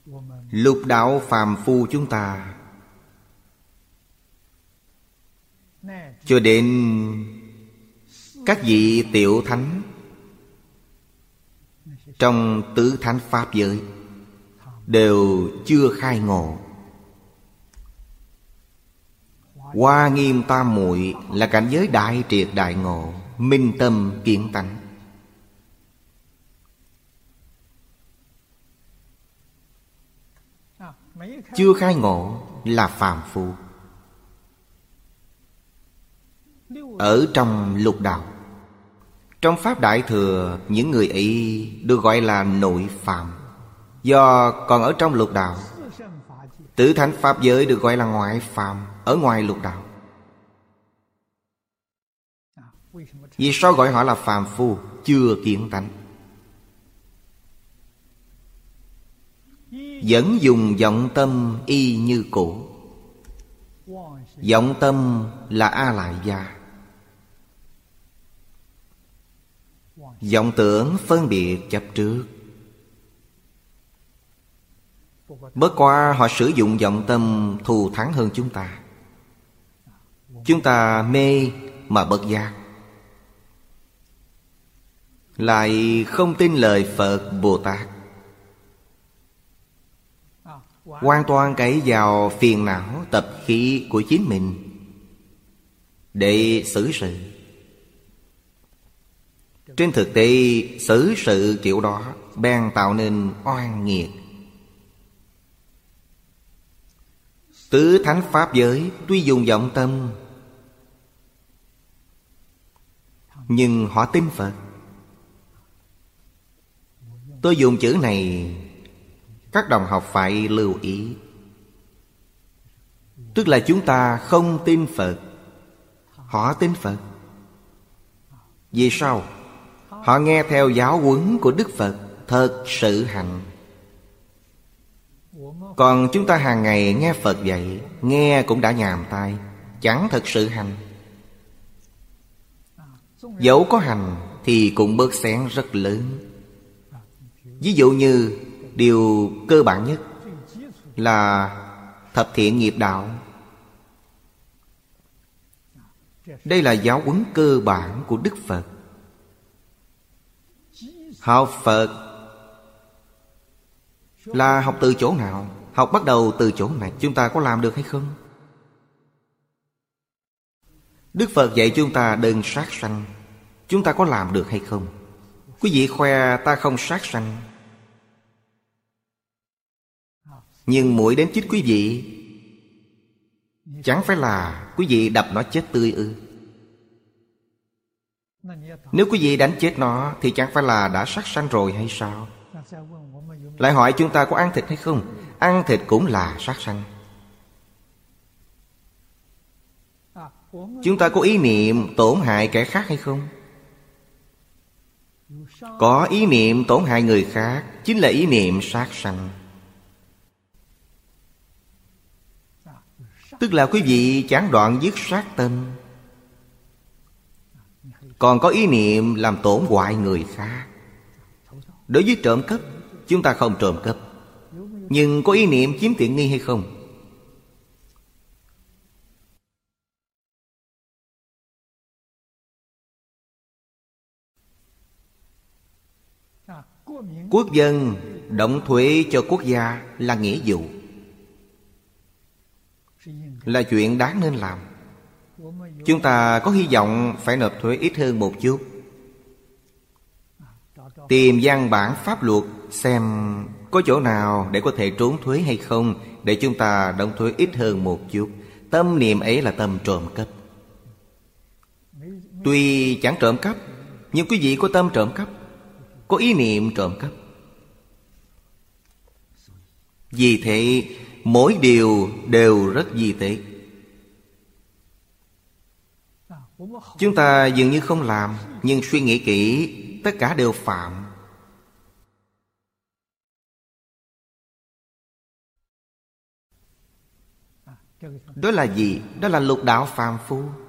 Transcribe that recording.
Lục đạo phàm phu chúng ta, cho đến các vị tiểu thánh trong tứ thánh pháp giới đều chưa khai ngộ. Hoa Nghiêm Tam Muội là cảnh giới đại triệt đại ngộ, minh tâm kiến tánh. Chưa khai ngộ là phàm phu. Ở trong lục đạo, trong Pháp Đại Thừa, những người ấy được gọi là nội phàm. Do còn ở trong lục đạo, tứ thánh pháp giới được gọi là ngoại phàm, ở ngoài lục đạo. Vì sao gọi họ là phàm phu? Chưa kiến tánh. Vẫn dùng vọng tâm y như cũ. Vọng tâm là A Lại Gia. Vọng tưởng phân biệt chấp trước. Bất quá họ sử dụng vọng tâm thù thắng hơn chúng ta. Chúng ta mê mà bất giác, lại không tin lời Phật Bồ Tát, hoàn toàn cậy vào phiền não tập khí của chính mình để xử sự. Trên thực tế, xử sự kiểu đó bèn tạo nên oan nghiệt. Tứ thánh pháp giới tuy dùng vọng tâm, nhưng họ tin Phật. Tôi dùng chữ này, các đồng học phải lưu ý. Tức là chúng ta không tin Phật, họ tin Phật. Vì sao? Họ nghe theo giáo huấn của Đức Phật, thật sự hành. Còn chúng ta hàng ngày nghe Phật dạy, nghe cũng đã nhàm tai, chẳng thật sự hành. Dẫu có hành thì cũng bớt xén rất lớn. Ví dụ như điều cơ bản nhất là thập thiện nghiệp đạo. Đây là giáo huấn cơ bản của Đức Phật. Học Phật là học từ chỗ nào? Học bắt đầu từ chỗ này. Chúng ta có làm được hay không? Đức Phật dạy chúng ta đừng sát sanh. Chúng ta có làm được hay không? Quý vị khoe ta không sát sanh, nhưng muỗi đến chích quý vị, chẳng phải là quý vị đập nó chết tươi ư? Nếu quý vị đánh chết nó thì chẳng phải là đã sát sanh rồi hay sao? Lại hỏi chúng ta có ăn thịt hay không? Ăn thịt cũng là sát sanh. Chúng ta có ý niệm tổn hại kẻ khác hay không? Có ý niệm tổn hại người khác chính là ý niệm sát sanh. Tức là quý vị chẳng đoạn dứt sát tâm, còn có ý niệm làm tổn hoại người khác. Đối với trộm cắp, chúng ta không trộm cắp, nhưng có ý niệm chiếm tiện nghi hay không? Quốc dân động thuế cho quốc gia là nghĩa vụ, là chuyện đáng nên làm. Chúng ta có hy vọng phải nộp thuế ít hơn một chút. Tìm văn bản pháp luật xem có chỗ nào để có thể trốn thuế hay không, để chúng ta đóng thuế ít hơn một chút. Tâm niệm ấy là tâm trộm cắp. Tuy chẳng trộm cắp, nhưng quý vị có tâm trộm cắp, có ý niệm trộm cắp. Vì thế mỗi điều đều rất vi tế. Chúng ta dường như không làm, nhưng suy nghĩ kỹ, tất cả đều phạm. Đó là gì? Đó là lục đạo phàm phu.